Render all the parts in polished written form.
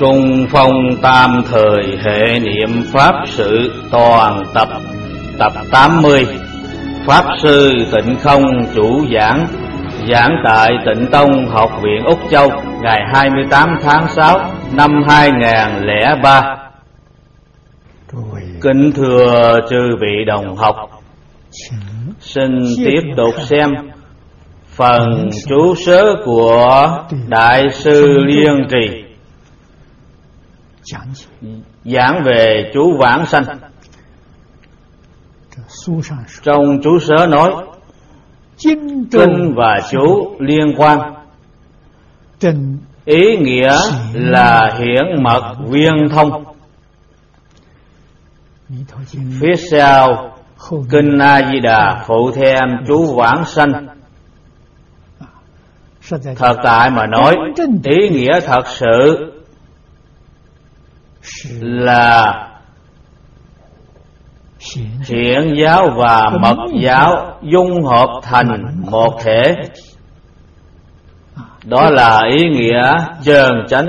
Trung phong tam thời hệ niệm Pháp sự toàn tập. Tập 80. Pháp sư Tịnh Không chủ giảng. Giảng tại Tịnh Tông Học viện Úc Châu, ngày 28 tháng 6 năm 2003. Kính thưa chư vị đồng học, xin tiếp tục xem phần chú sớ của Đại sư Liên Trì, giảng về chú vãng sanh. Trong chú sớ nói kinh và chú liên quan, ý nghĩa là hiển mật viên thông. Phía sau kinh A Di Đà phụ thêm chú vãng sanh. Thật tại mà nói, ý nghĩa thật sự là hiển giáo và mật giáo dung hợp thành một thể. Đó là ý nghĩa chân chánh.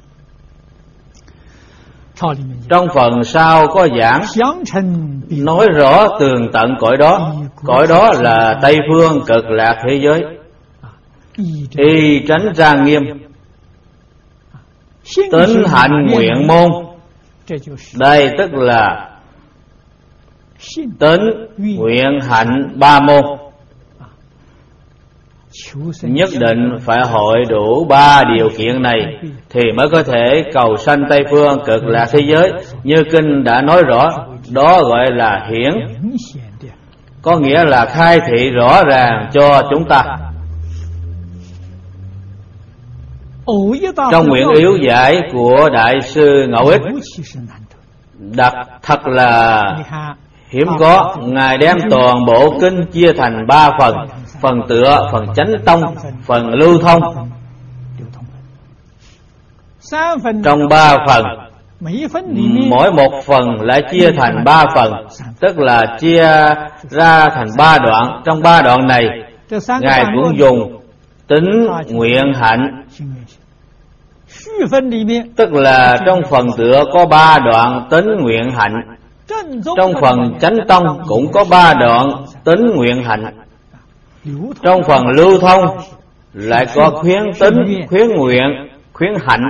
Trong phần sau có giảng nói rõ tường tận cõi đó. Cõi đó là Tây Phương Cực Lạc thế giới, y tránh trang nghiêm, tính hạnh nguyện môn. Đây tức là tính nguyện hạnh ba môn. Nhất định phải hội đủ ba điều kiện này thì mới có thể cầu sanh Tây Phương Cực Lạc thế giới. Như kinh đã nói rõ, đó gọi là hiển, có nghĩa là khai thị rõ ràng cho chúng ta. Trong nguyện yếu giải của Đại sư Ngẫu Ích đặt thật là hiếm có. Ngài đem toàn bộ kinh chia thành ba phần: phần tựa, phần chánh tông, phần lưu thông. Trong ba phần, mỗi một phần lại chia thành ba phần, tức là chia ra thành ba đoạn. Trong ba đoạn này, Ngài cũng dùng tính nguyện hạnh, tức là trong phần tựa có ba đoạn tính nguyện hạnh. Trong phần chánh tông cũng có ba đoạn tính nguyện hạnh. Trong phần lưu thông lại có khuyến tính, khuyến nguyện, khuyến hạnh.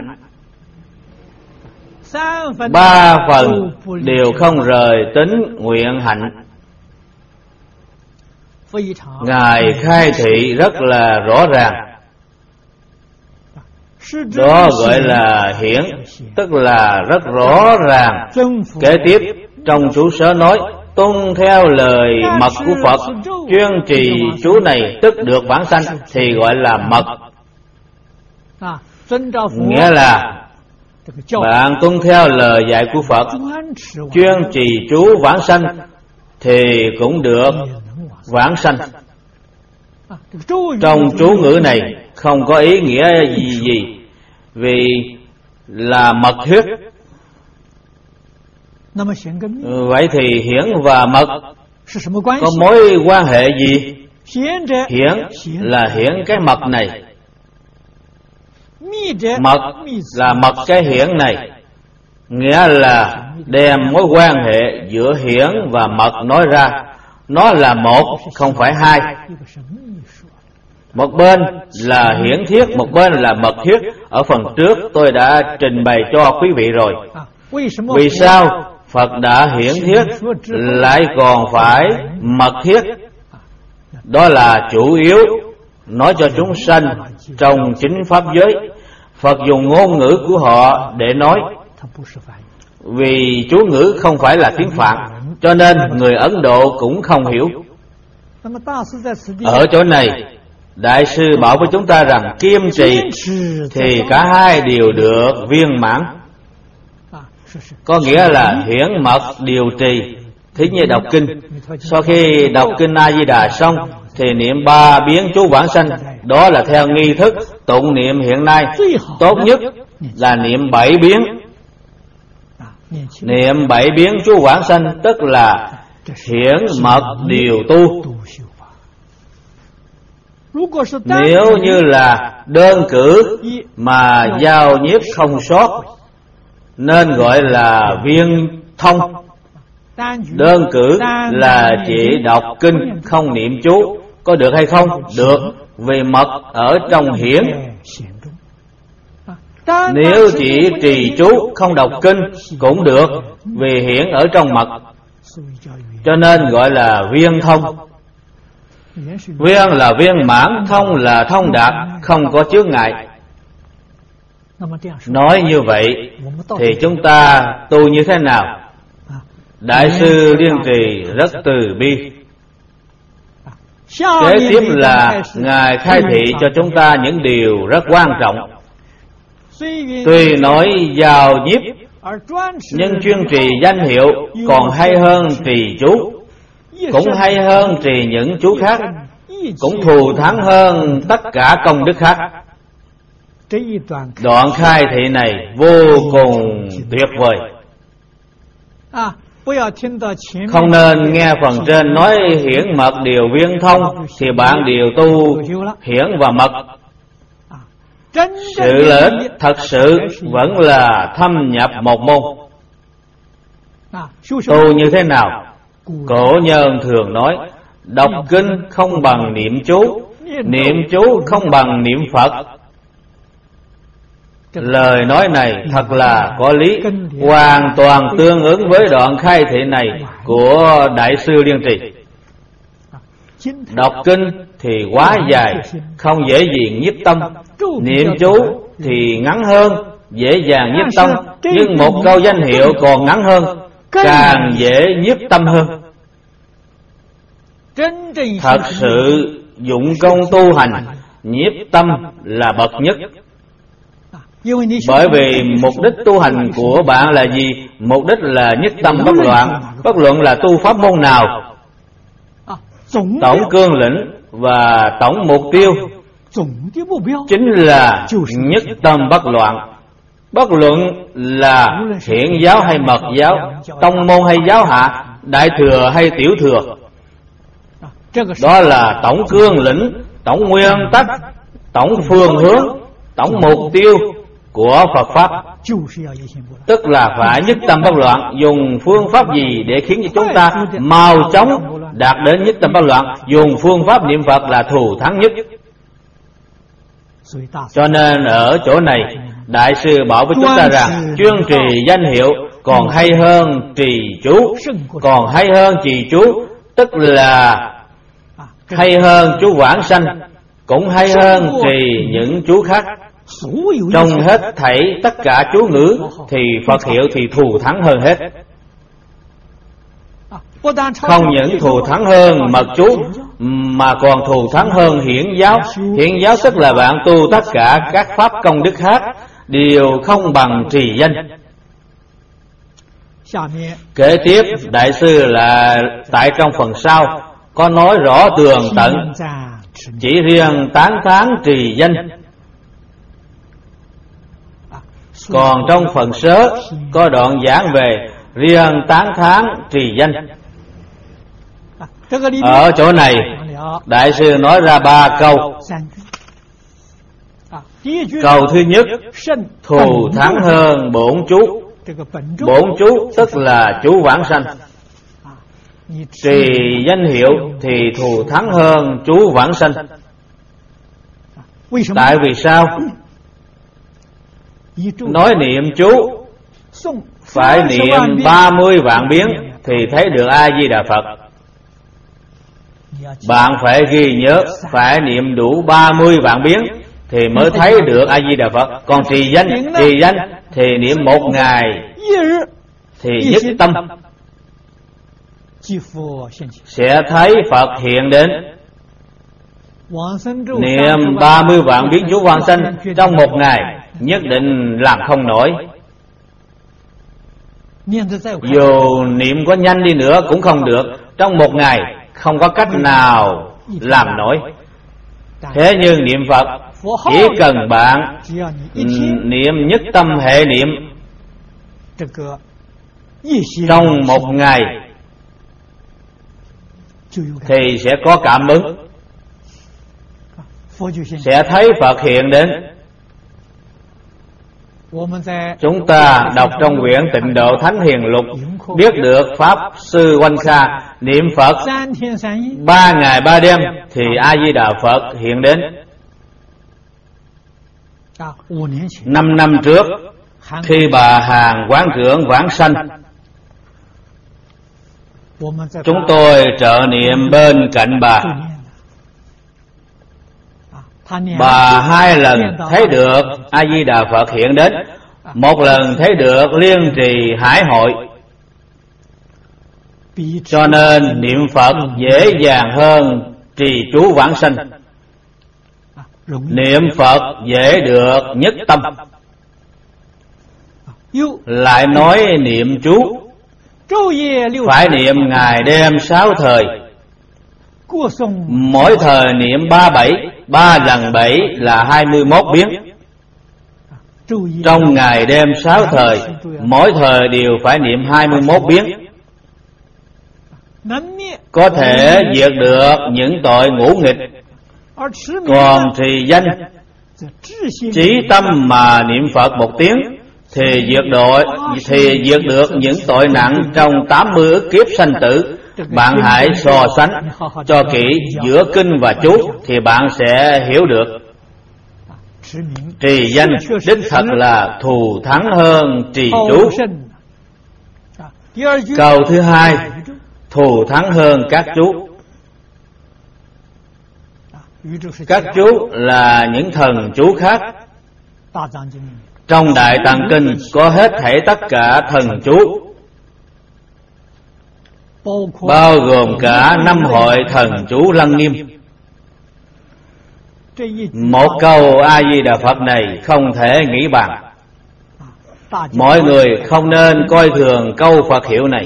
Ba phần đều không rời tính nguyện hạnh. Ngài khai thị rất là rõ ràng. Đó gọi là hiển, tức là rất rõ ràng. Kế tiếp trong chú sớ nói, tuân theo lời mật của Phật, chuyên trì chú này tức được vãng sanh, thì gọi là mật. Nghĩa là bạn tuân theo lời dạy của Phật, chuyên trì chú vãng sanh, thì cũng được vãng sanh. Trong chú ngữ này không có ý nghĩa gì, vì là mật thuyết. Vậy thì hiển và mật có mối quan hệ gì? Hiển là hiển cái mật này, mật là mật cái hiển này. Nghĩa là đem mối quan hệ giữa hiển và mật nói ra. Nó là một, không phải hai. Một bên là hiển thiết, một bên là mật thiết. Ở phần trước tôi đã trình bày cho quý vị rồi. Vì sao Phật đã hiển thiết lại còn phải mật thiết? Đó là chủ yếu nói cho chúng sanh trong chính pháp giới. Phật dùng ngôn ngữ của họ để nói, vì chú ngữ không phải là tiếng Phạn, cho nên người Ấn Độ cũng không hiểu. Ở chỗ này Đại sư bảo với chúng ta rằng kiên trì thì cả hai đều được viên mãn. Có nghĩa là hiển mật điều trì. Thí như đọc kinh, sau khi đọc kinh A Di Đà xong thì niệm ba biến chú vãng sanh. Đó là theo nghi thức tụng niệm hiện nay. Tốt nhất là niệm 7 biến. Niệm 7 biến chú vãng sanh tức là hiển mật điều tu. Nếu như là đơn cử mà giao nhiếp không sót nên gọi là viên thông. Đơn cử là chỉ đọc kinh không niệm chú, có được hay không? Được, vì mật ở trong hiển. Nếu chỉ trì chú không đọc kinh cũng được, vì hiển ở trong mật, cho nên gọi là viên thông. Viên là viên mãn, thông là thông đạt, không có chướng ngại. Nói như vậy thì chúng ta tu như thế nào? Đại sư Liên Trì rất từ bi. Kế tiếp là Ngài khai thị cho chúng ta những điều rất quan trọng. Tuy nói vào nhiếp, nhưng chuyên trì danh hiệu còn hay hơn trì chú, cũng hay hơn trì những chú khác, cũng thù thắng hơn tất cả công đức khác. Đoạn khai thị này vô cùng tuyệt vời. Không nên nghe phần trên nói hiển mật điều viên thông thì bạn điều tu hiển và mật. Sự lợi ích thật sự vẫn là thâm nhập một môn. Tu như thế nào? Cổ nhân thường nói đọc kinh không bằng niệm chú, niệm chú không bằng niệm Phật. Lời nói này thật là có lý, hoàn toàn tương ứng với đoạn khai thị này của Đại sư Liên Trì. Đọc kinh thì quá dài, không dễ gì nhiếp tâm. Niệm chú thì ngắn hơn, dễ dàng nhiếp tâm. Nhưng một câu danh hiệu còn ngắn hơn, càng dễ nhiếp tâm hơn. Thật sự dụng công tu hành, nhiếp tâm là bậc nhất. Bởi vì mục đích tu hành của bạn là gì? Mục đích là nhất tâm bất loạn. Bất luận là tu pháp môn nào, tổng cương lĩnh và tổng mục tiêu chính là nhất tâm bất loạn. Bất luận là hiển giáo hay mật giáo, tông môn hay giáo hạ, đại thừa hay tiểu thừa, đó là tổng cương lĩnh, tổng nguyên tắc, tổng phương hướng, tổng mục tiêu của Phật Pháp. Tức là phải nhất tâm bất loạn. Dùng phương pháp gì để khiến cho chúng ta mau chóng đạt đến nhất tâm bất loạn? Dùng phương pháp niệm Phật là thù thắng nhất. Cho nên ở chỗ này Đại sư bảo với chúng ta rằng chuyên trì danh hiệu còn hay hơn trì chú. Còn hay hơn trì chú tức là hay hơn chú vãng sanh, cũng hay hơn trì những chú khác. Trong hết thảy tất cả chú ngữ thì Phật hiệu thì thù thắng hơn hết. Không những thù thắng hơn mật chú mà còn thù thắng hơn hiển giáo. Hiển giáo tức là bạn tu tất cả các pháp công đức khác đều không bằng trì danh. Kế tiếp Đại sư là tại trong phần sau có nói rõ tường tận, chỉ riêng tán thán trì danh. Còn trong phần sớ có đoạn giảng về riêng tán thán trì danh. Ở chỗ này Đại sư nói ra 3 câu. Câu thứ nhất, thù thắng hơn bổn chú. Bổn chú tức là chú vãng sanh. Trì danh hiệu thì thù thắng hơn chú vãng sanh. Tại vì sao? Nói niệm chú phải niệm 30 vạn biến thì thấy được A Di Đà Phật. Bạn phải ghi nhớ phải niệm đủ 30 vạn biến thì mới thấy được A Di Đà Phật. Còn trì danh thì niệm 1 ngày thì nhất tâm sẽ thấy Phật hiện đến. Niệm 30 vạn biến chú vãng sanh trong 1 ngày nhất định làm không nổi. Dù niệm có nhanh đi nữa cũng không được. Trong 1 ngày không có cách nào làm nổi. Thế nhưng niệm Phật chỉ cần bạn niệm nhất tâm hệ niệm trong 1 ngày thì sẽ có cảm ứng, sẽ thấy Phật hiện đến. Chúng ta đọc trong quyển Tịnh Độ Thánh Hiền Lục, biết được Pháp Sư Oanh Kha niệm Phật 3 ngày 3 đêm thì A-di-đà Phật hiện đến. 5 năm trước, khi bà Hàn quán trưởng vãng sanh, chúng tôi trợ niệm bên cạnh bà. Bà 2 lần thấy được A-di-đà Phật hiện đến, 1 lần thấy được Liên Trì Hải Hội. Cho nên niệm Phật dễ dàng hơn trì chú vãng sanh. Niệm Phật dễ được nhất tâm. Lại nói niệm chú phải niệm ngày đêm 6 thời, mỗi thời niệm 37, 3 lần 7 là 21 biến. Trong ngày đêm 6 thời, mỗi thời đều phải niệm 21 biến, có thể diệt được những tội ngũ nghịch. Còn trì danh, chí tâm mà niệm Phật 1 tiếng thì diệt được những tội nặng trong 80 ức kiếp sanh tử. Bạn hãy so sánh cho kỹ giữa kinh và chú thì bạn sẽ hiểu được. Trì danh đích thật là thù thắng hơn trì chú. Câu thứ 2, thù thắng hơn các chú. Các chú là những thần chú khác. Trong Đại Tạng Kinh có hết thảy tất cả thần chú, bao gồm cả 5 hội thần chú lăng nghiêm. Một câu A-di-đà Phật này không thể nghĩ bàn. Mọi người không nên coi thường câu Phật hiệu này.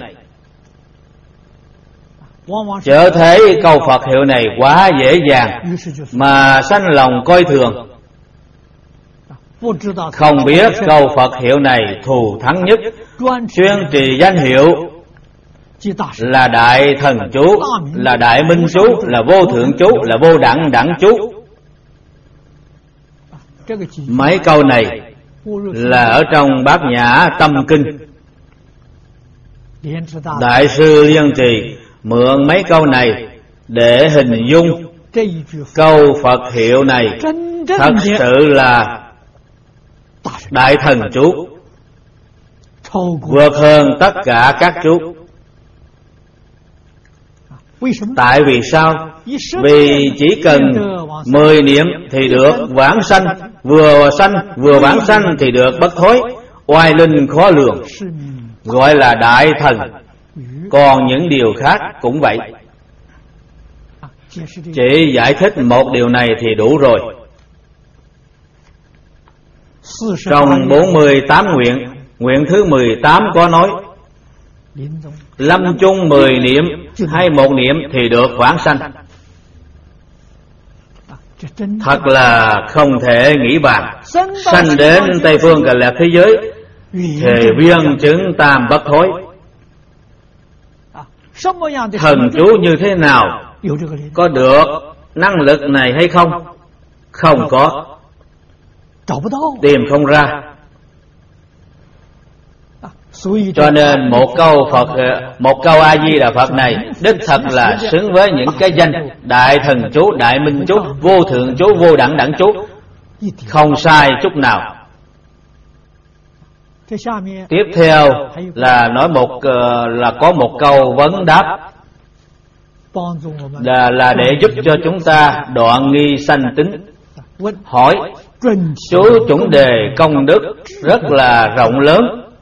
Chớ thấy câu Phật hiệu này quá dễ dàng mà sanh lòng coi thường. Không biết câu Phật hiệu này thù thắng nhất, chuyên trì danh hiệu là Đại Thần Chú, là Đại Minh Chú, là Vô Thượng Chú, là Vô Đẳng Đẳng Chú. Mấy câu này là ở trong Bát Nhã Tâm Kinh. Đại sư Liên Trì mượn mấy câu này để hình dung câu Phật hiệu này thật sự là Đại Thần Chú, vượt hơn tất cả các chú. Tại vì sao? Vì chỉ cần 10 niệm thì được vãng sanh, vừa vãng sanh thì được bất thối, oai linh khó lường, gọi là đại thần. Còn những điều khác cũng vậy. Chỉ giải thích một điều này thì đủ rồi. Trong 48 nguyện, nguyện thứ 18 có nói lâm chung 10 niệm hay 1 niệm thì được vãng sanh. Thật là không thể nghĩ bàn. Sanh đến Tây Phương Cực Lạc thế giới thì viên chứng tam bất thối. Thần chú như thế nào? Có được năng lực này hay không? Không có, tìm không ra. Cho nên một câu A-di-đà Phật này đích thật là xứng với những cái danh Đại Thần Chú, Đại Minh Chú, Vô Thượng Chú, Vô Đẳng Đẳng Chú, không sai chút nào. Tiếp theo là nói là có một câu vấn đáp, là để giúp cho chúng ta đoạn nghi sanh tính. Hỏi: chú chuẩn đề công đức rất là rộng lớn,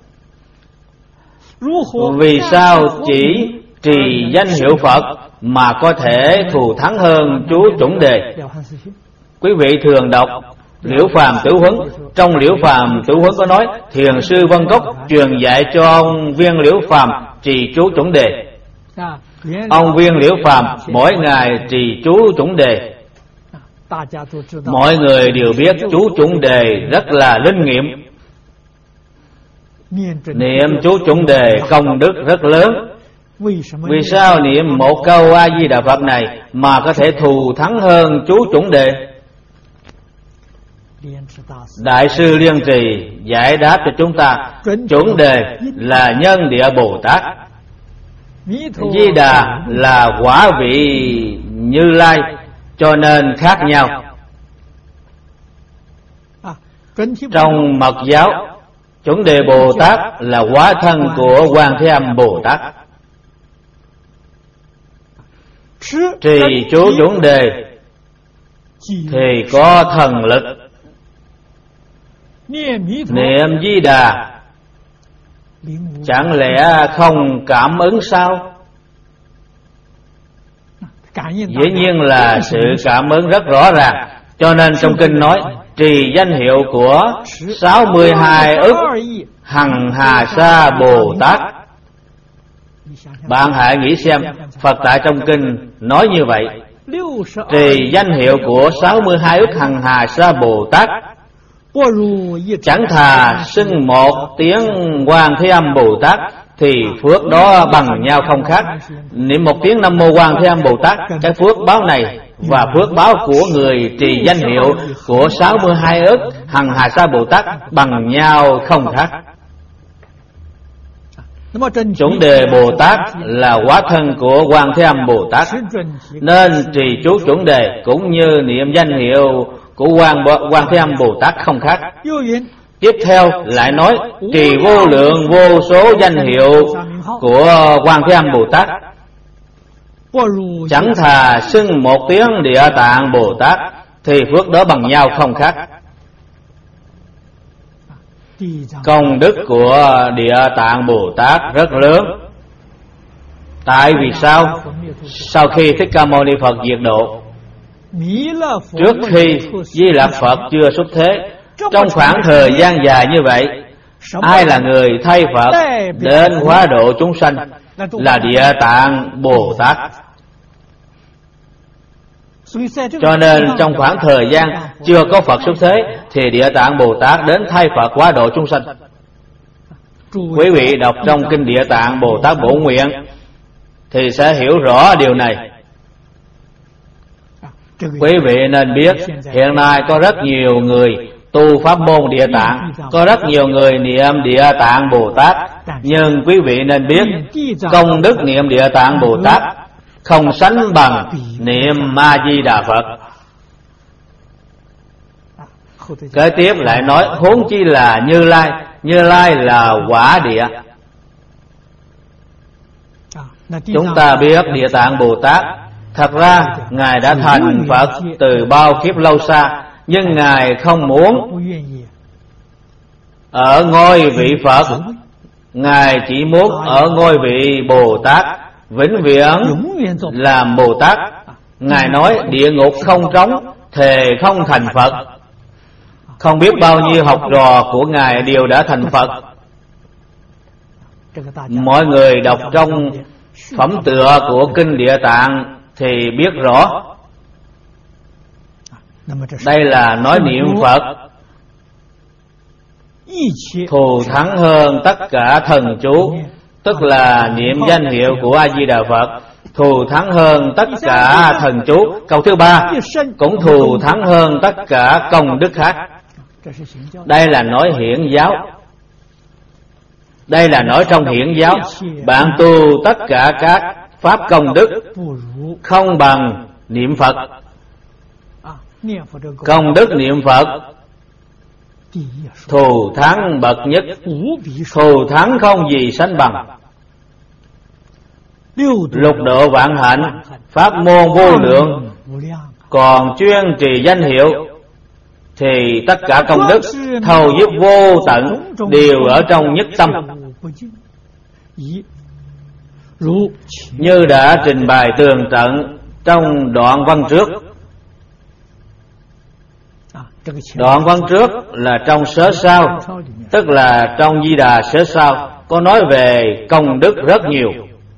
vì sao chỉ trì danh hiệu Phật mà có thể thù thắng hơn chú chuẩn đề? Quý vị thường đọc Liễu Phàm Tử Huấn. Trong Liễu Phàm Tử Huấn có nói Thiền sư Vân Cốc truyền dạy cho ông Viên Liễu Phàm trì chú chuẩn đề. Ông Viên Liễu Phàm mỗi ngày trì chú chuẩn đề. Mọi người đều biết chú chuẩn đề rất là linh nghiệm. Niệm chú chuẩn đề công đức rất lớn. Vì sao niệm một câu A-di-đà Phật này mà có thể thù thắng hơn chú chuẩn đề? Đại sư Liên Trì giải đáp cho chúng ta, chuẩn đề là nhân địa Bồ Tát, Di Đà là quả vị Như Lai, cho nên khác nhau. Trong Mật giáo, chuẩn đề Bồ Tát là hóa thân của Quan Thế Âm Bồ Tát. Trì chú chuẩn đề thì có thần lực, niệm Di Đà chẳng lẽ không cảm ứng sao? Dĩ nhiên là sự cảm ứng rất rõ ràng. Cho nên trong kinh nói trì danh hiệu của 62 ức hằng hà sa Bồ Tát. Bạn hãy nghĩ xem, Phật tại trong kinh nói như vậy, trì danh hiệu của 62 ức hằng hà sa Bồ Tát, chẳng thà xưng một tiếng Quan Thế Âm Bồ Tát thì phước đó bằng nhau không khác. Niệm một tiếng Nam Mô Quan Thế Âm Bồ Tát, cái phước báo này và phước báo của người trì danh hiệu của 62 ức hằng hà sa Bồ Tát bằng nhau không khác. Chuẩn đề Bồ Tát là hóa thân của Quan Thế Âm Bồ Tát, nên trì chú chuẩn đề cũng như niệm danh hiệu của Quan Thế Âm Bồ Tát không khác. Tiếp theo lại nói trì vô lượng vô số danh hiệu của Quan Thế Âm Bồ Tát, chẳng thà xưng một tiếng Địa Tạng Bồ Tát thì phước đó bằng nhau không khác. Công đức của Địa Tạng Bồ Tát rất lớn. Tại vì sao? Sau khi Thích Ca Mâu Ni Phật diệt độ, trước khi Di Lặc Phật chưa xuất thế, trong khoảng thời gian dài như vậy, ai là người thay Phật đến hóa độ chúng sanh? Là Địa Tạng Bồ Tát. Cho nên trong khoảng thời gian chưa có Phật xuất thế thì Địa Tạng Bồ Tát đến thay Phật hóa độ chúng sanh. Quý vị đọc trong kinh Địa Tạng Bồ Tát Bổn Nguyện thì sẽ hiểu rõ điều này. Quý vị nên biết hiện nay có rất nhiều người tu pháp môn Địa Tạng, có rất nhiều người niệm Địa Tạng Bồ Tát, nhưng quý vị nên biết công đức niệm Địa Tạng Bồ Tát không sánh bằng niệm A Di Đà Phật. Kế tiếp lại nói huống chi là Như Lai. Như Lai là quả địa. Chúng ta biết Địa Tạng Bồ Tát thật ra Ngài đã thành Phật từ bao kiếp lâu xa, nhưng Ngài không muốn ở ngôi vị Phật, Ngài chỉ muốn ở ngôi vị Bồ Tát, vĩnh viễn làm Bồ Tát. Ngài nói địa ngục không trống, thề không thành Phật. Không biết bao nhiêu học trò của Ngài đều đã thành Phật. Mọi người đọc trong phẩm tựa của kinh Địa Tạng thì biết rõ. Đây là nói niệm Phật thù thắng hơn tất cả thần chú, tức là niệm danh hiệu của A Di Đà Phật thù thắng hơn tất cả thần chú. Câu thứ ba cũng thù thắng hơn tất cả công đức khác. Đây là nói hiển giáo. Đây là nói trong hiển giáo, bạn tu tất cả các pháp công đức không bằng niệm Phật. Công đức niệm Phật thù thắng bậc nhất, thù thắng không gì sánh bằng. Lục độ vạn hạnh, pháp môn vô lượng, còn chuyên trì danh hiệu thì tất cả công đức thầu giúp vô tận đều ở trong nhất tâm. Như đã trình bày tường tận trong đoạn văn trước. Đoạn văn trước là trong Sớ Sao, tức là trong Di Đà Sớ Sao, có nói về công đức rất nhiều.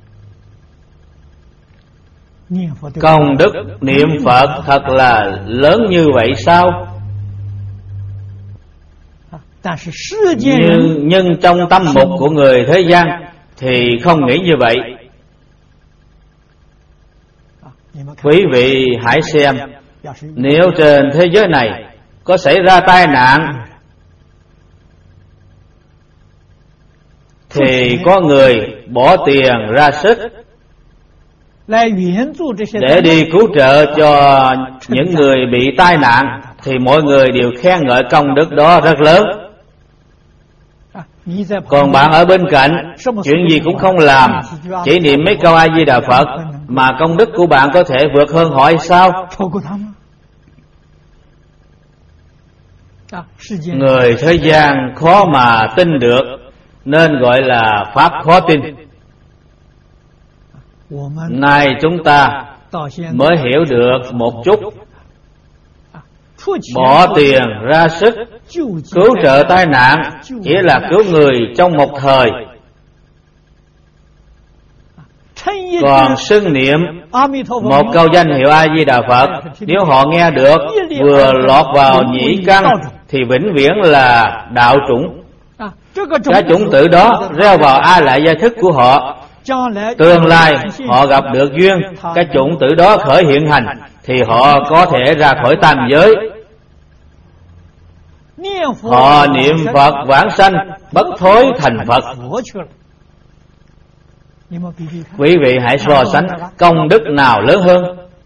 Công đức niệm Phật thật là lớn như vậy sao? Nhưng trong tâm mục của người thế gian thì không nghĩ như vậy. Quý vị hãy xem, nếu trên thế giới này có xảy ra tai nạn thì có người bỏ tiền ra sức để đi cứu trợ cho những người bị tai nạn, thì mọi người đều khen ngợi công đức đó rất lớn. Còn bạn ở bên cạnh, chuyện gì cũng không làm, chỉ niệm mấy câu A Di Đà Phật, mà công đức của bạn có thể vượt hơn họ hay sao? Người thế gian khó mà tin được, nên gọi là pháp khó tin. Nay chúng ta mới hiểu được một chút. Bỏ tiền ra sức cứu trợ tai nạn chỉ là cứu người trong một thời, còn xưng niệm một câu danh hiệu A Di Đà Phật, nếu họ nghe được vừa lọt vào nhĩ căn thì vĩnh viễn là đạo chủng. Cái chủng tử đó gieo vào A Lại Gia thức của họ, tương lai họ gặp được duyên, cái chủng tử đó khởi hiện hành thì họ có thể ra khỏi tam giới. Họ niệm Phật vãng sanh, bất thối thành Phật. Quý vị hãy so sánh công đức nào lớn hơn.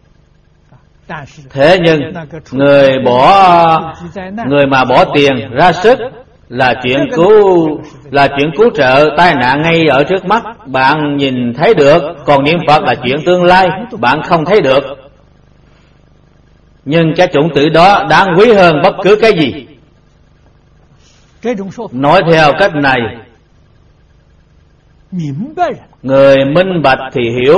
Thế nhưng người mà bỏ tiền ra sức là chuyện cứu trợ tai nạn ngay ở trước mắt, bạn nhìn thấy được. Còn niệm Phật là chuyện tương lai, bạn không thấy được. Nhưng cái chủng tử đó đáng quý hơn bất cứ cái gì. Nói theo cách này, người minh bạch thì hiểu,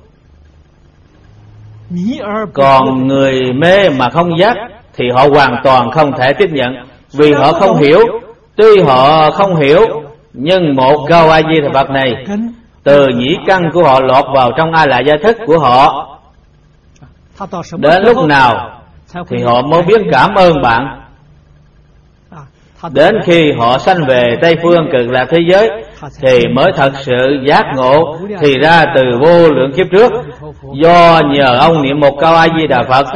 còn người mê mà không giác thì họ hoàn toàn không thể tiếp nhận. Vì họ không hiểu. Tuy họ không hiểu, nhưng một câu A Di Đà Phật này từ nhĩ căn của họ lọt vào trong A Lại Gia thức của họ. Đến lúc nào thì họ mới biết cảm ơn bạn? Đến khi họ sanh về Tây Phương Cực Lạc thế giới thì mới thật sự giác ngộ, thì ra từ vô lượng kiếp trước, do nhờ ông niệm một câu A Di Đà Phật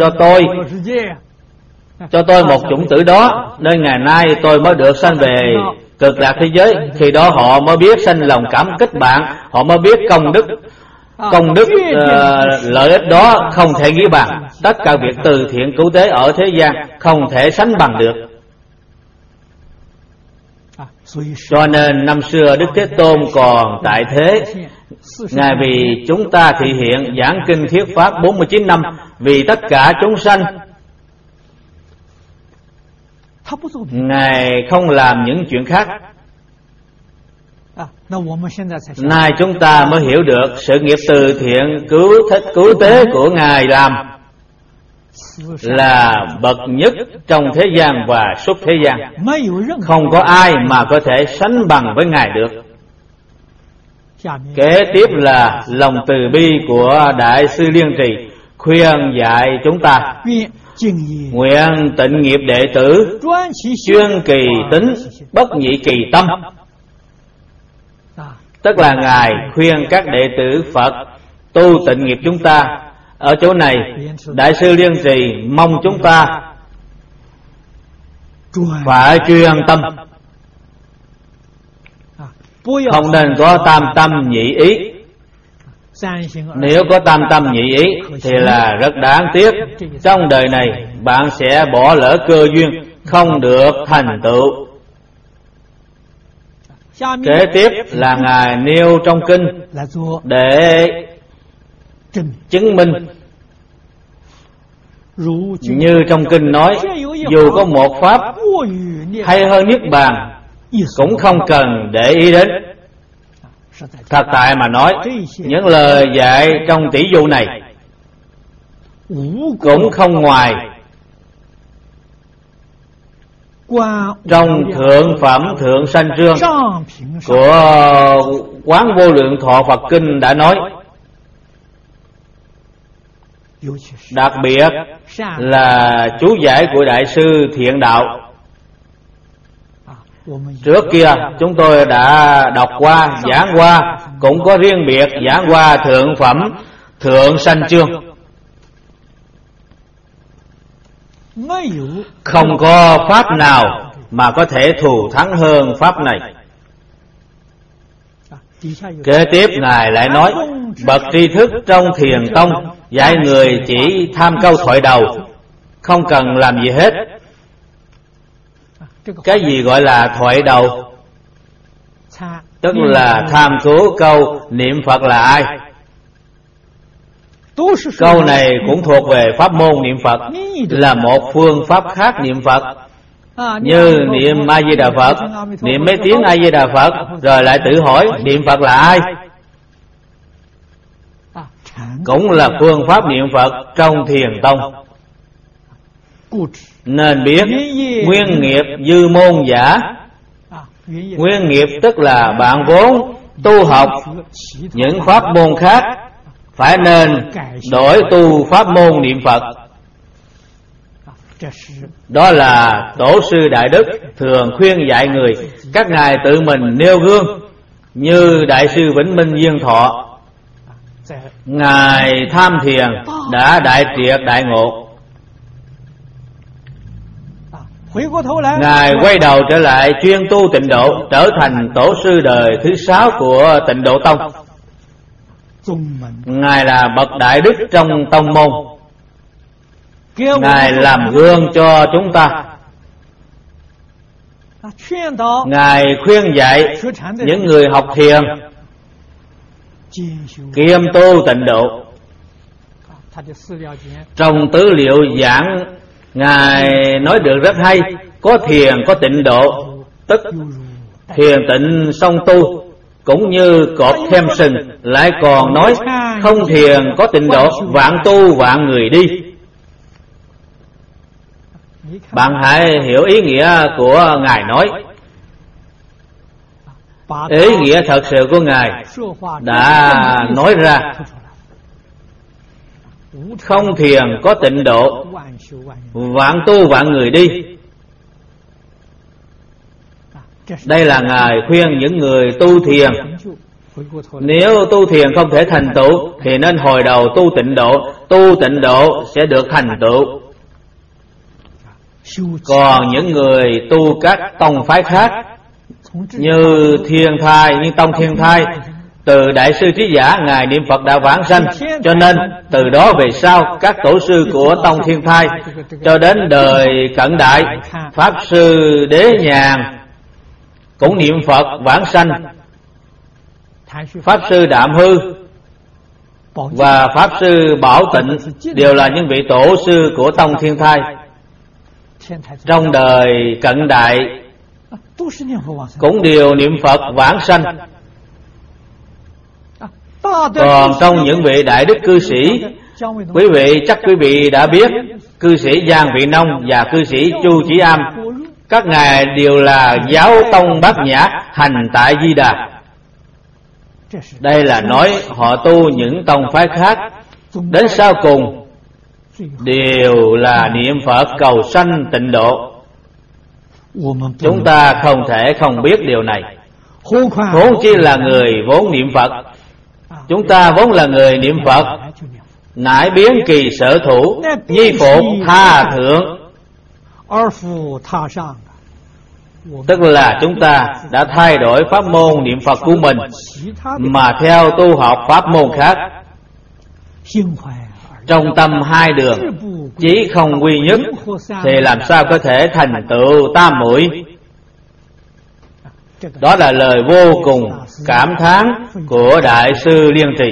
cho tôi một chủng tử đó, nên ngày nay tôi mới được sanh về Cực Lạc thế giới. Khi đó họ mới biết sanh lòng cảm kích bạn, họ mới biết công đức lợi ích đó không thể nghĩ bằng. Tất cả việc từ thiện cứu tế ở thế gian không thể sánh bằng được. Cho nên năm xưa Đức Thế Tôn còn tại thế, Ngài vì chúng ta thị hiện giảng kinh thuyết pháp 49 năm vì tất cả chúng sanh. Ngài không làm những chuyện khác. Nay chúng ta mới hiểu được sự nghiệp từ thiện cứu tế của Ngài làm là bậc nhất trong thế gian và xuất thế gian. Không có ai mà có thể sánh bằng với Ngài được. Kế tiếp là lòng từ bi của Đại sư Liên Trì khuyên dạy chúng ta: nguyện tịnh nghiệp đệ tử, chuyên kỳ tính, bất nhị kỳ tâm. Tức là Ngài khuyên các đệ tử Phật tu tịnh nghiệp chúng ta. Ở chỗ này Đại sư Liên Trì mong chúng ta phải chuyên tâm, không nên có tam tâm nhị ý. Nếu có tam tâm nhị ý thì là rất đáng tiếc. Trong đời này bạn sẽ bỏ lỡ cơ duyên, không được thành tựu. Kế tiếp là Ngài nêu trong kinh để chứng minh. Như trong kinh nói, dù có một pháp hay hơn Niết Bàn cũng không cần để ý đến. Thật tại mà nói, những lời dạy trong tỷ dụ này cũng không ngoài trong Thượng Phẩm Thượng Sanh Trương của Quán Vô Lượng Thọ Phật Kinh đã nói. Đặc biệt là chú giải của Đại sư Thiện Đạo. Trước kia chúng tôi đã đọc qua, giảng qua, cũng có riêng biệt giảng qua Thượng Phẩm Thượng Sanh Chương. Không có pháp nào mà có thể thù thắng hơn pháp này. Kế tiếp Ngài lại nói, bậc tri thức trong Thiền Tông dạy người chỉ tham câu thoại đầu, không cần làm gì hết. Cái gì gọi là thoại đầu? Tức là tham cứu câu niệm Phật là ai. Câu này cũng thuộc về pháp môn niệm Phật, là một phương pháp khác niệm Phật. Như niệm A Di Đà Phật, niệm mấy tiếng A Di Đà Phật, rồi lại tự hỏi niệm Phật là ai. Cũng là phương pháp niệm Phật trong Thiền Tông. Nên biết nguyên nghiệp dư môn giả. Nguyên nghiệp tức là bạn vốn tu học những pháp môn khác, phải nên đổi tu pháp môn niệm Phật. Đó là Tổ sư Đại Đức thường khuyên dạy người. Các ngài tự mình nêu gương, như Đại sư Vĩnh Minh Diên Thọ, ngài tham thiền đã đại triệt đại ngộ. Ngài quay đầu trở lại chuyên tu Tịnh Độ, trở thành tổ sư đời thứ 6 của Tịnh Độ Tông. Ngài là bậc đại đức trong tông môn. Ngài làm gương cho chúng ta. Ngài khuyên dạy những người học thiền kiêm tu Tịnh Độ. Trong tư liệu giảng, Ngài nói được rất hay. Có thiền có tịnh độ, tức thiền tịnh song tu, cũng như cọp thêm sừng. Lại còn nói không thiền có tịnh độ, vạn tu vạn người đi. Bạn hãy hiểu ý nghĩa của Ngài nói. Ý nghĩa thật sự của Ngài đã nói ra. Không thiền có tịnh độ, vạn tu vạn người đi. Đây là Ngài khuyên những người tu thiền. Nếu tu thiền không thể thành tựu thì nên hồi đầu tu tịnh độ. Tu tịnh độ sẽ được thành tựu. Còn những người tu các tông phái khác, như Thiên Thai, như Tông Thiên Thai, từ Đại sư Trí Giả, Ngài niệm Phật đã vãng sanh, cho nên từ đó về sau các tổ sư của Tông Thiên Thai cho đến đời cận đại, Pháp sư Đế Nhàn cũng niệm Phật vãng sanh. Pháp sư Đạm Hư và Pháp sư Bảo Tịnh đều là những vị tổ sư của Tông Thiên Thai. Trong đời cận đại cũng đều niệm Phật vãng sanh. Còn trong những vị đại đức cư sĩ, quý vị chắc quý vị đã biết, cư sĩ Giang Vị Nông và cư sĩ Chu Chỉ Am, các ngài đều là giáo tông Bát Nhã, hành tại Di Đà. Đây là nói họ tu những tông phái khác, đến sau cùng đều là niệm Phật cầu sanh tịnh độ. Chúng ta không thể không biết điều này. Huống chi là người vốn niệm Phật. Chúng ta vốn là người niệm Phật, nãi biến kỳ sở thủ, nhi phục tha thượng. Tức là chúng ta đã thay đổi pháp môn niệm Phật của mình, mà theo tu học pháp môn khác. Trong tâm hai đường, chí không quy nhất, thì làm sao có thể thành tựu tam muội? Đó là lời vô cùng cảm thán của Đại sư Liên Trì.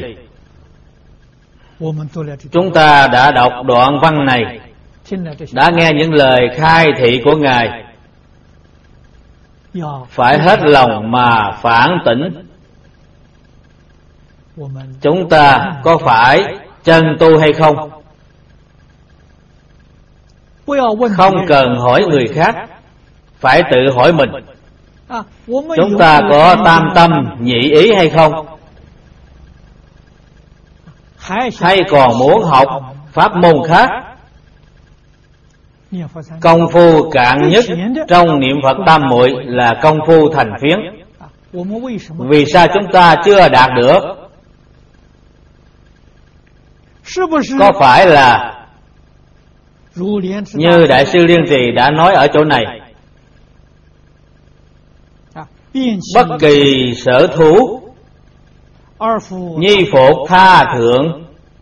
Chúng ta đã đọc đoạn văn này, đã nghe những lời khai thị của Ngài, phải hết lòng mà phản tỉnh. Chúng ta có phải chân tu hay không? Không cần hỏi người khác, phải tự hỏi mình. Chúng ta có tam tâm nhị ý hay không? Hay còn muốn học pháp môn khác? Công phu cạn nhất trong niệm Phật tam muội là công phu thành phiến. Vì sao chúng ta chưa đạt được? Có phải là Như Đại sư Liên Trì đã nói ở chỗ này, bất kỳ sở thú, nhi phục tha thượng,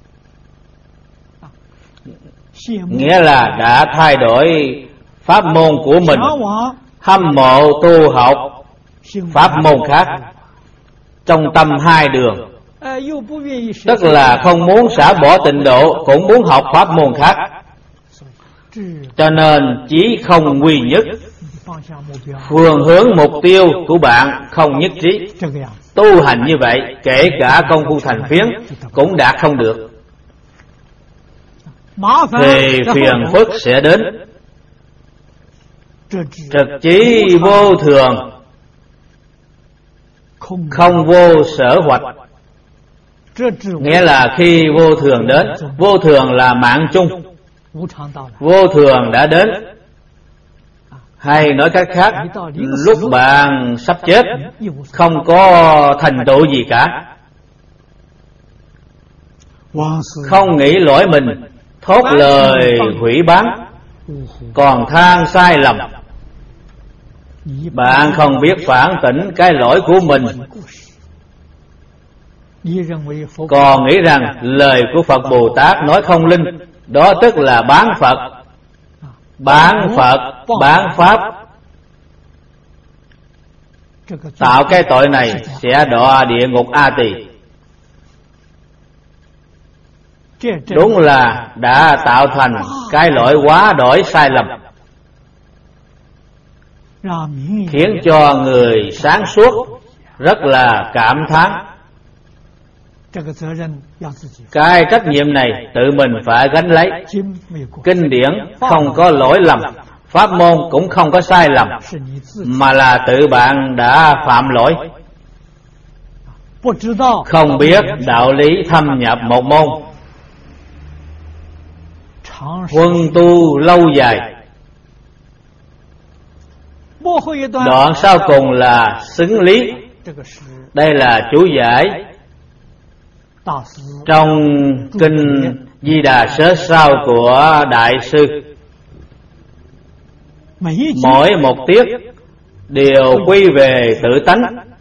nghĩa là đã thay đổi pháp môn của mình, hâm mộ tu học pháp môn khác, trong tâm hai đường, tức là không muốn xả bỏ tịnh độ, cũng muốn học pháp môn khác, cho nên chí không quy nhất, phương hướng mục tiêu của bạn không nhất trí. Tu hành như vậy, kể cả công phu thành phiến cũng đạt không được, thì phiền phức sẽ đến. Trực chí vô thường, không vô sở hoạch, nghĩa là khi vô thường đến, vô thường là mạng chung, vô thường đã đến. Hay nói cách khác, lúc bạn sắp chết, không có thành tựu gì cả, không nghĩ lỗi mình, thốt lời hủy bán, còn than sai lầm. Bạn không biết phản tỉnh cái lỗi của mình, còn nghĩ rằng lời của Phật Bồ Tát nói không linh, đó tức là bán Phật, bán Phật, bán Pháp. Tạo cái tội này sẽ đọa địa ngục A Tỳ. Đúng là đã tạo thành cái lỗi quá đổi sai lầm, khiến cho người sáng suốt rất là cảm thán. Cái trách nhiệm này tự mình phải gánh lấy. Kinh điển không có lỗi lầm, pháp môn cũng không có sai lầm, mà là tự bạn đã phạm lỗi. Không biết đạo lý thâm nhập một môn, huân tu lâu dài. Đoạn sau cùng là xứng lý. Đây là chú giải trong kinh Di Đà Sớ Sao của Đại sư. Mỗi một tiết đều quy về tự tánh.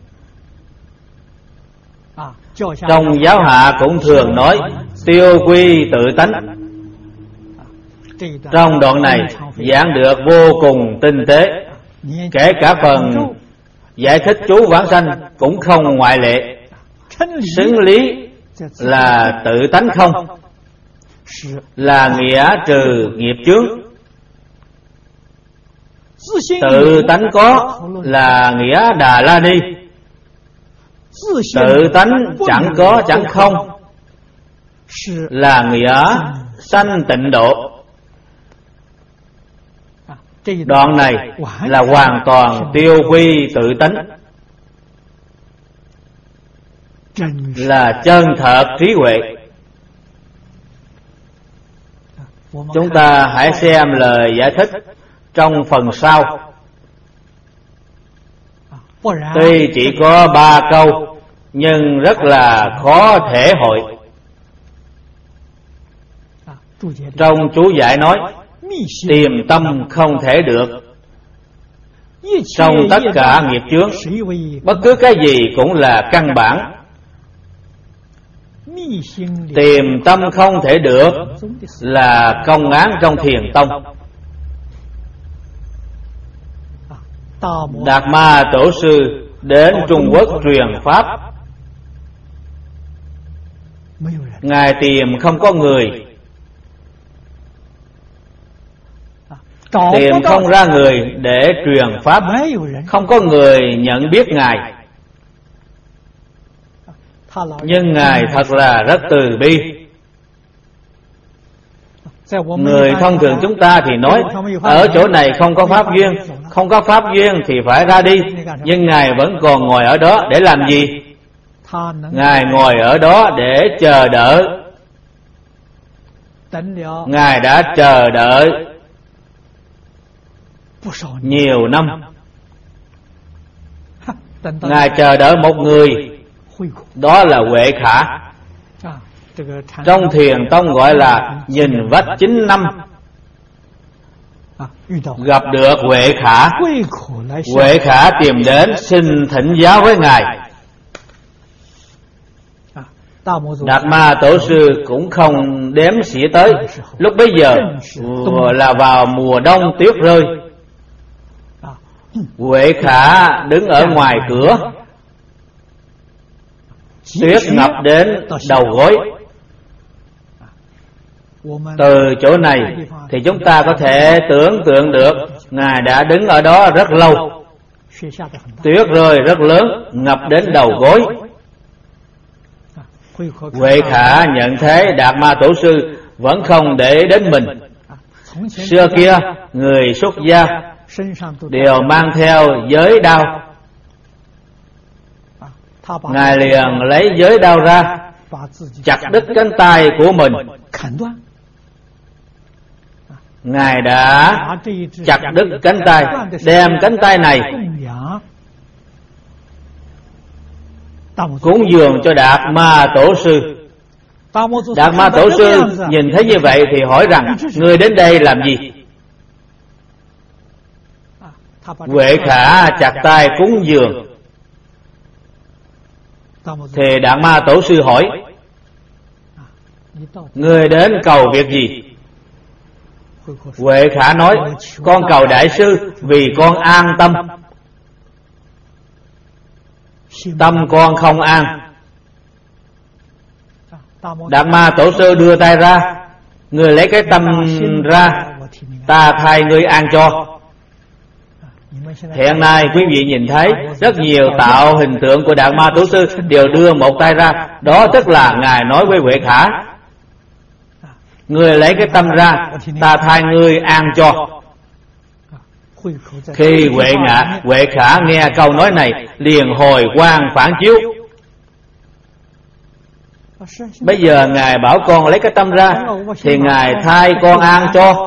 Trong giáo hạ cũng thường nói tiêu quy tự tánh. Trong đoạn này giảng được vô cùng tinh tế, kể cả phần giải thích chú vãng sanh cũng không ngoại lệ. Xứng lý là tự tánh không, là nghĩa trừ nghiệp chướng. Tự tánh có là nghĩa Đà La Ni. Tự tánh chẳng có chẳng không là nghĩa sanh tịnh độ. Đoạn này là hoàn toàn tiêu quy tự tánh, là chân thật trí huệ. Chúng ta hãy xem lời giải thích trong phần sau. Tuy chỉ có 3 câu nhưng rất là khó thể hội. Trong chú giải nói tìm tâm không thể được. Trong tất cả nghiệp chướng, bất cứ cái gì cũng là căn bản. Tìm tâm không thể được là công án trong Thiền Tông. Đạt Ma Tổ sư đến Trung Quốc truyền pháp, Ngài tìm không có người, tìm không ra người để truyền pháp, không có người nhận biết Ngài. Nhưng Ngài thật là rất từ bi. Người thông thường chúng ta thì nói ở chỗ này không có pháp duyên, không có pháp duyên thì phải ra đi. Nhưng Ngài vẫn còn ngồi ở đó để làm gì? Ngài ngồi ở đó để chờ đợi. Ngài đã chờ đợi nhiều năm. Ngài chờ đợi một người, đó là Huệ Khả. Trong Thiền Tông gọi là nhìn vách 9 năm, gặp được Huệ Khả. Huệ Khả tìm đến xin thỉnh giáo với ngài. Đạt Ma Tổ sư cũng không đếm xỉa tới. Lúc bấy giờ là vào mùa đông tuyết rơi. Huệ Khả đứng ở ngoài cửa, tuyết ngập đến đầu gối. Từ chỗ này thì chúng ta có thể tưởng tượng được ngài đã đứng ở đó rất lâu. Tuyết rơi rất lớn, ngập đến đầu gối. Huệ Khả nhận thấy Đạt Ma Tổ sư vẫn không để ý đến mình. Xưa kia người xuất gia đều mang theo giới đao. Ngài liền lấy giới đao ra, chặt đứt cánh tay của mình. Ngài đã chặt đứt cánh tay, đem cánh tay này cúng dường cho Đạt Ma Tổ sư. Đạt Ma Tổ sư nhìn thấy như vậy thì hỏi rằng: ngươi đến đây làm gì? Huệ Khả chặt tay cúng dường. Thì Đạt Ma Tổ sư hỏi: ngươi đến cầu việc gì? Huệ Khả nói: con cầu đại sư vì con an tâm. Tâm con không an. Đạt Ma Tổ sư đưa tay ra: người lấy cái tâm ra, ta thay ngươi an cho. Hiện nay quý vị nhìn thấy rất nhiều tạo hình tượng của Đạt Ma Tổ sư đều đưa một tay ra. Đó tức là ngài nói với Huệ Khả: ngươi lấy cái tâm ra, ta thay ngươi an cho. Khi Huệ Khả nghe câu nói này, liền hồi quang phản chiếu. Bây giờ ngài bảo con lấy cái tâm ra, thì ngài thay con an cho.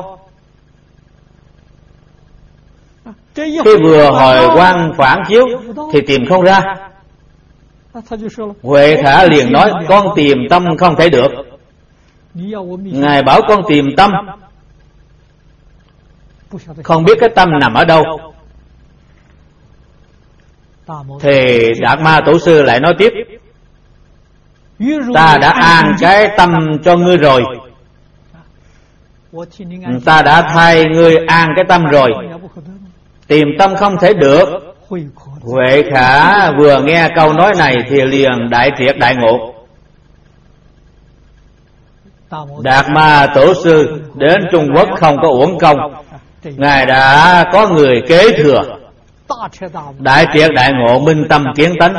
Khi vừa hồi quang phản chiếu thì tìm không ra. Huệ Khả liền nói: con tìm tâm không thể được. Ngài bảo con tìm tâm, không biết cái tâm nằm ở đâu. Thì Đạt Ma Tổ sư lại nói tiếp: ta đã an cái tâm cho ngươi rồi, ta đã thay ngươi an cái tâm rồi, tìm tâm không thể được. Huệ Khả vừa nghe câu nói này thì liền đại triệt đại ngộ. Đạt Ma Tổ sư đến Trung Quốc không có uổng công. Ngài đã có người kế thừa, đại triệt đại ngộ, minh tâm kiến tánh.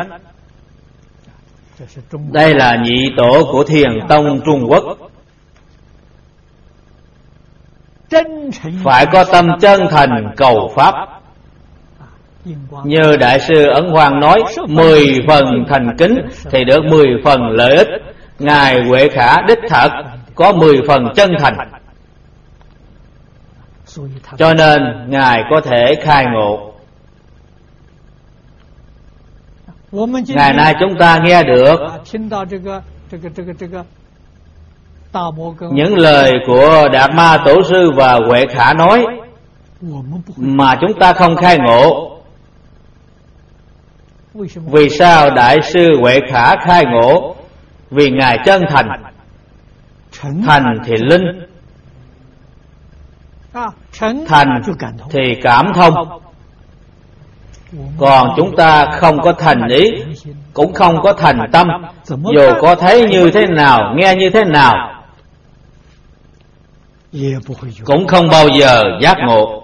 Đây là nhị tổ của Thiền Tông Trung Quốc. Phải có tâm chân thành cầu Pháp. Như Đại sư Ấn Quang nói, 10 phần thành kính thì được 10 phần lợi ích. Ngài Huệ Khả đích thật có 10 phần chân thành, cho nên ngài có thể khai ngộ. Ngày nay chúng ta nghe được những lời của Đạt Ma Tổ sư và Huệ Khả nói, mà chúng ta không khai ngộ. Vì sao Đại sư Huệ Khả khai ngộ? Vì ngài chân thành. Thành thì linh, thành thì cảm thông. Còn chúng ta không có thành ý, cũng không có thành tâm, dù có thấy như thế nào, nghe như thế nào, cũng không bao giờ giác ngộ.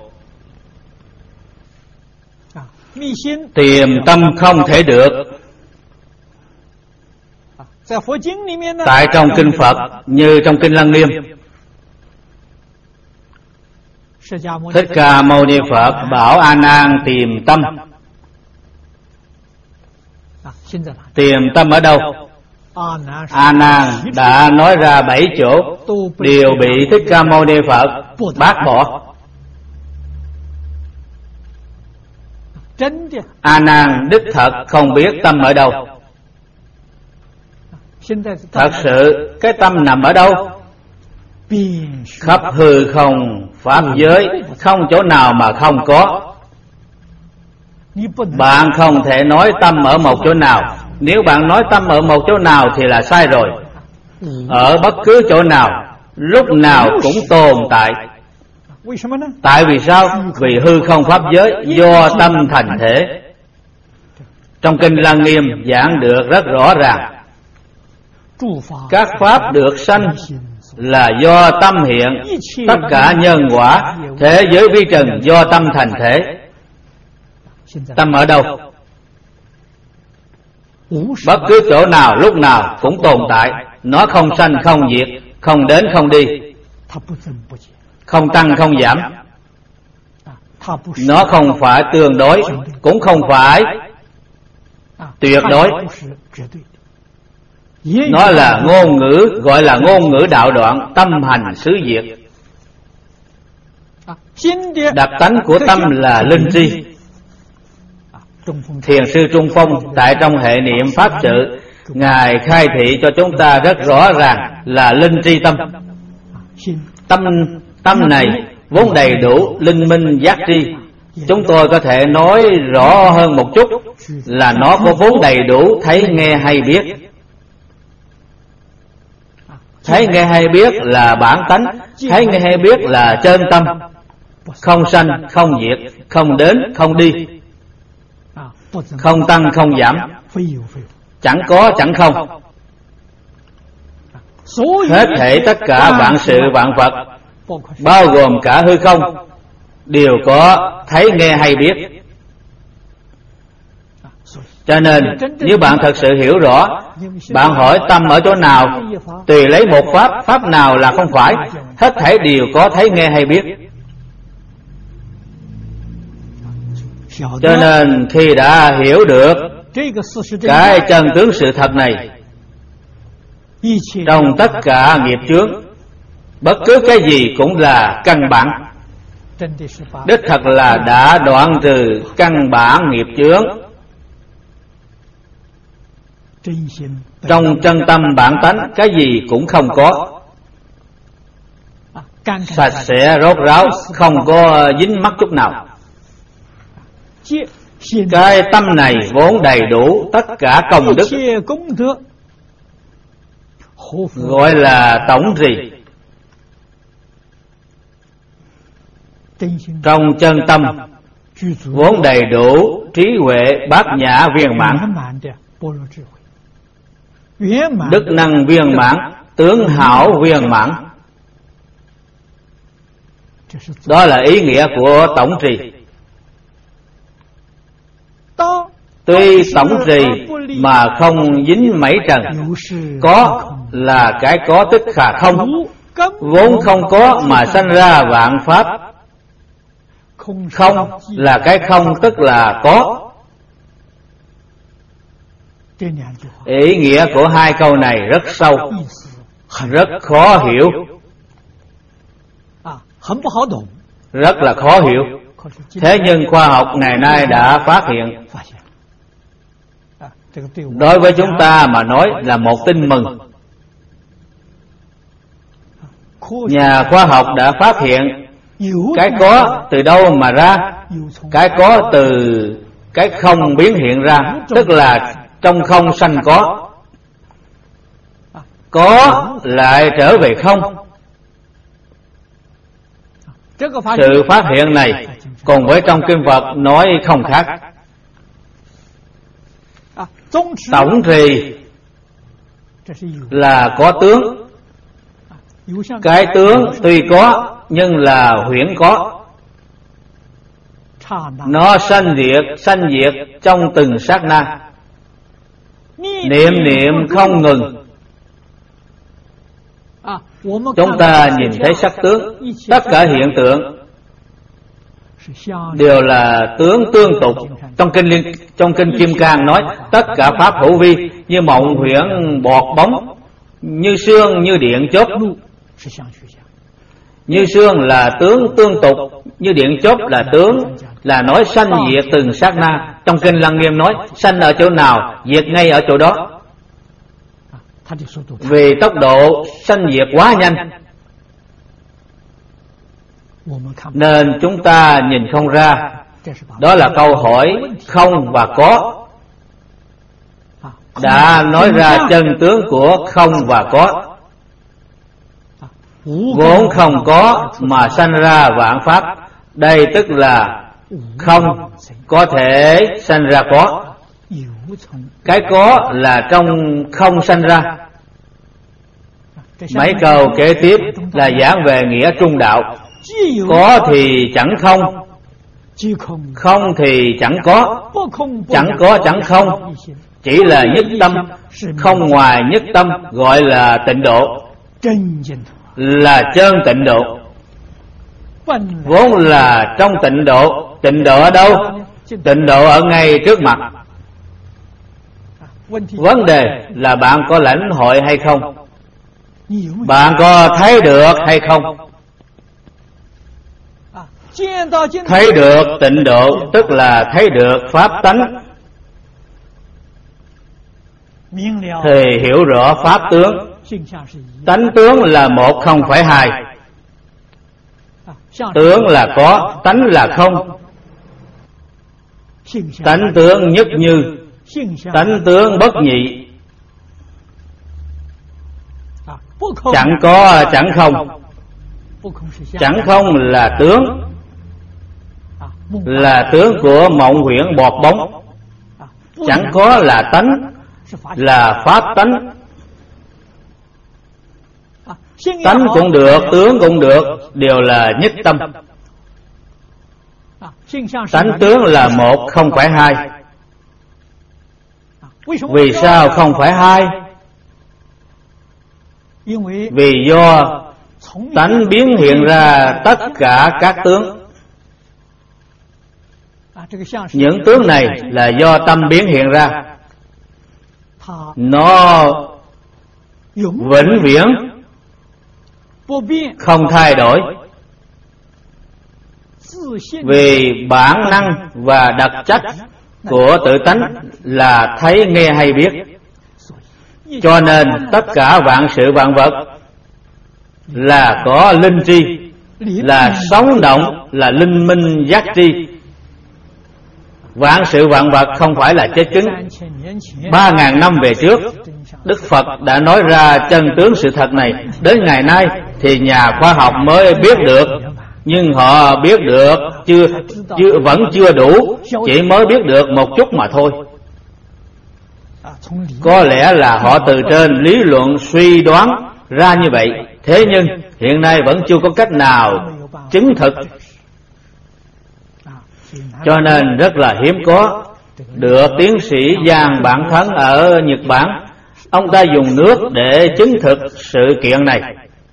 Tiềm tâm không thể được. Tại trong kinh Phật, như trong kinh Lăng Nghiêm, Thích Ca Mâu Ni Phật bảo A Nan tìm tâm. Tìm tâm ở đâu? A Nan đã nói ra 7 chỗ, đều bị Thích Ca Mâu Ni Phật bác bỏ. A Nan đích thật không biết tâm ở đâu. Thật sự cái tâm nằm ở đâu? Khắp hư không Pháp giới không chỗ nào mà không có. Bạn không thể nói tâm ở một chỗ nào. Nếu bạn nói tâm ở một chỗ nào thì là sai rồi. Ở bất cứ chỗ nào, lúc nào cũng tồn tại. Tại vì sao? Vì hư không pháp giới do tâm thành thể. Trong Kinh Lăng Nghiêm giảng được rất rõ ràng. Các pháp được sanh là do tâm hiện. Tất cả nhân quả, thế giới vi trần do tâm thành thể. Tâm ở đâu? Bất cứ chỗ nào, lúc nào cũng tồn tại. Nó không sanh không diệt, không đến không đi, không tăng không giảm. Nó không phải tương đối, cũng không phải tuyệt đối. Nó là ngôn ngữ, gọi là ngôn ngữ đạo đoạn, tâm hành xứ diệt. Đặc tánh của tâm là linh tri. Thiền sư Trung Phong tại trong hệ niệm pháp sự, Ngài khai thị cho chúng ta rất rõ ràng là linh tri tâm. Tâm này vốn đầy đủ linh minh giác tri. Chúng tôi có thể nói rõ hơn một chút là nó có vốn đầy đủ thấy nghe hay biết. Thấy nghe hay biết là bản tánh, thấy nghe hay biết là chân tâm, không sanh không diệt, không đến không đi, không tăng không giảm, chẳng có chẳng không. Hết thảy tất cả vạn sự vạn vật, bao gồm cả hư không, đều có thấy nghe hay biết. Cho nên nếu bạn thật sự hiểu rõ, bạn hỏi tâm ở chỗ nào, tùy lấy một pháp, pháp nào là không phải, hết thảy đều có thấy nghe hay biết. Cho nên khi đã hiểu được cái chân tướng sự thật này, trong tất cả nghiệp chướng, bất cứ cái gì cũng là căn bản. Đích thật là đã đoạn trừ căn bản nghiệp chướng. Trong chân tâm bản tánh, cái gì cũng không có, sạch sẽ rốt ráo, không có dính mắc chút nào. Cái tâm này vốn đầy đủ tất cả công đức, gọi là tổng trì. Trong chân tâm vốn đầy đủ trí huệ bát nhã viên mãn, đức năng viên mãn, tướng hảo viên mãn. Đó là ý nghĩa của tổng trì. Tuy tổng trì mà không dính mảy trần, có là cái có tức khả không, vốn không có mà sanh ra vạn pháp. Không là cái không tức là có. Ý nghĩa của hai câu này rất sâu, rất khó hiểu, rất là khó hiểu. Thế nhưng khoa học ngày nay đã phát hiện, đối với chúng ta mà nói là một tin mừng. Nhà khoa học đã phát hiện cái có từ đâu mà ra, cái có từ cái không biến hiện ra, tức là trong không sanh có lại trở về không. Sự phát hiện này cùng với trong kinh Phật nói không khác. Tổng trì là có tướng. Cái tướng tuy có nhưng là huyễn có. Nó sanh diệt trong từng sát na, niệm niệm không ngừng. Chúng ta nhìn thấy sắc tướng, tất cả hiện tượng đều là tướng tương tục. Trong kinh Kim Cang nói tất cả pháp hữu vi, như mộng huyễn bọt bóng, như sương như điện chớp. Như sương là tướng tương tục, như điện chớp là tướng, là nói sanh diệt từng sát na. Trong kinh Lăng Nghiêm nói sanh ở chỗ nào, diệt ngay ở chỗ đó. Vì tốc độ sanh diệt quá nhanh, nên chúng ta nhìn không ra. Đó là câu hỏi không và có, đã nói ra chân tướng của không và có. Vốn không có mà sanh ra vạn pháp, đây tức là không có thể sanh ra có. Cái có là trong không sanh ra. Mấy câu kế tiếp là giảng về nghĩa trung đạo. Có thì chẳng không, không thì chẳng có, chẳng có chẳng không, chỉ là nhất tâm, không ngoài nhất tâm, gọi là tịnh độ, là chân tịnh độ. Vốn là trong tịnh độ. Tịnh độ ở đâu? Tịnh độ ở ngay trước mặt. Vấn đề là bạn có lãnh hội hay không? Bạn có thấy được hay không? Thấy được tịnh độ tức là thấy được pháp tánh, thì hiểu rõ pháp tướng. Tánh tướng là một, không phải hai. Tướng là có, tánh là không. Tánh tướng nhất như, tánh tướng bất nhị. Chẳng có chẳng không. Chẳng không là tướng, là tướng của mộng huyễn bọt bóng. Chẳng có là tánh, là pháp tánh. Tánh cũng được, tướng cũng được, đều là nhất tâm. Tánh tướng là một, không phải hai. Vì sao không phải hai? Vì do tánh biến hiện ra tất cả các tướng. Những tướng này là do tâm biến hiện ra. Nó vĩnh viễn không thay đổi, vì bản năng và đặc chất của tự tánh là thấy, nghe hay biết. Cho nên tất cả vạn sự vạn vật là có linh tri, là sống động, là linh minh giác tri. Vạn sự vạn vật không phải là chết cứng. 3.000 năm về trước, Đức Phật đã nói ra chân tướng sự thật này. Đến ngày nay thì nhà khoa học mới biết được, nhưng họ biết được vẫn chưa đủ, chỉ mới biết được một chút mà thôi. Có lẽ là họ từ trên lý luận suy đoán ra như vậy, thế nhưng hiện nay vẫn chưa có cách nào chứng thực. Cho nên rất là hiếm có. Được tiến sĩ Giang Bản Thân ở Nhật Bản, ông ta dùng nước để chứng thực sự kiện này.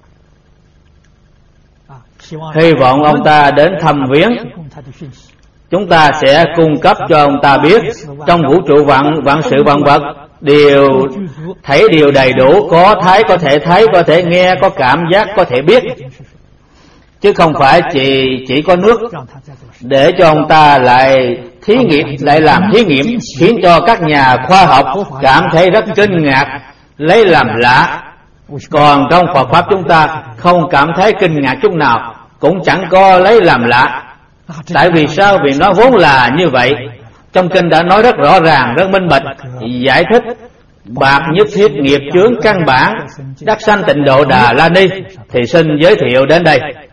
Hy vọng ông ta đến thăm viếng, chúng ta sẽ cung cấp cho ông ta biết trong vũ trụ vạn sự vạn vật đều thấy điều đầy đủ, có thấy, có thể thấy, có thể nghe, có cảm giác, có thể biết, chứ không phải chỉ có nước. Để cho ông ta lại thí nghiệm, lại làm thí nghiệm, khiến cho các nhà khoa học cảm thấy rất kinh ngạc, lấy làm lạ. Còn trong Phật pháp chúng ta không cảm thấy kinh ngạc chút nào, cũng chẳng có lấy làm lạ. Tại vì sao? Vì nó vốn là như vậy. Trong kinh đã nói rất rõ ràng, rất minh bạch, giải thích bạc nhất thiết nghiệp chướng căn bản, đắc sanh tịnh độ Đà La Ni. Thì xin giới thiệu đến đây.